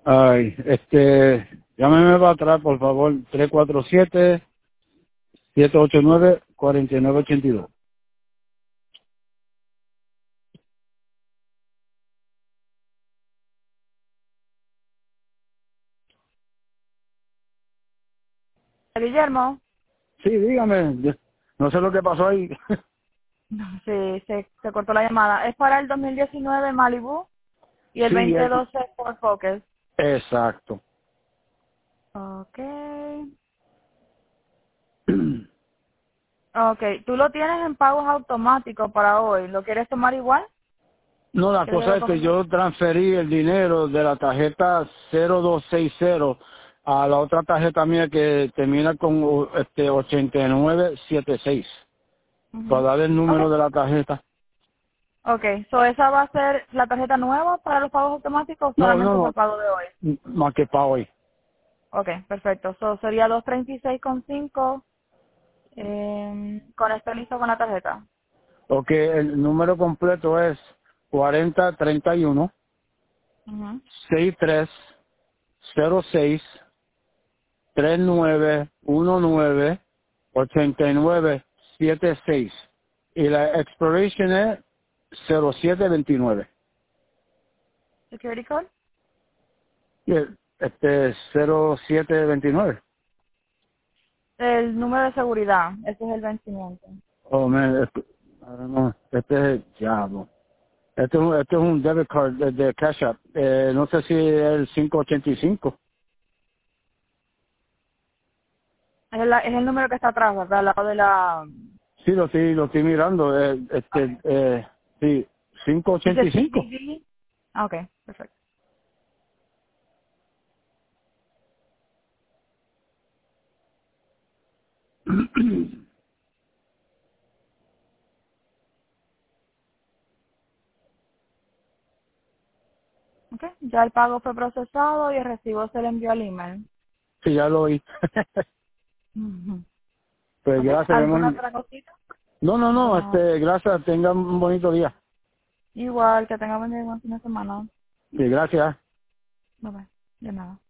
Ay, llámeme para atrás, por favor, 347-789-4982. Guillermo. Sí, dígame, no sé lo que pasó ahí. Sí, se cortó la llamada. Es para el 2019 Malibu y el Sí, 2012 Ford Focus. exacto. Okay. Okay, tú lo tienes en pagos automáticos para hoy. ¿Lo quieres tomar igual? No, la ¿Quieres que cosa lo es que tomemos? yo transferí el dinero de la tarjeta 0260 a la otra tarjeta mía que termina con 8976. Para Ujú. dar el Okay. número de la tarjeta. Okay, so esa va a ser la tarjeta nueva para los pagos automáticos o No, solamente no, para el pago de hoy. no, más que para hoy. Okay, perfecto. So sería 236,5. Con esto listo con la tarjeta. Ok, el número completo es 4031 Ujú. 6306 3919 8976 y la expiration es 0729. Security code. Y 0729. El número de seguridad. Ese es el vencimiento. Oh man, ahora no, este es el diablo. Este es un debit card de Cash App. No sé si es el 585. Es el número que está atrás, ¿verdad? Al lado de la... Sí, lo estoy mirando. Okay. Sí, Dice 585. CVV. Ok, perfecto. Ok, ya el pago fue procesado y el recibo se le envió al email. Sí, ya lo oí. Ujú. Pues Ok, gracias, mi ¿alguna amor. otra cosita? De No, nada. gracias. Tenga un bonito día. Igual, que tenga buen día y buen fin de semana. Sí, gracias. Bye bye. De nada.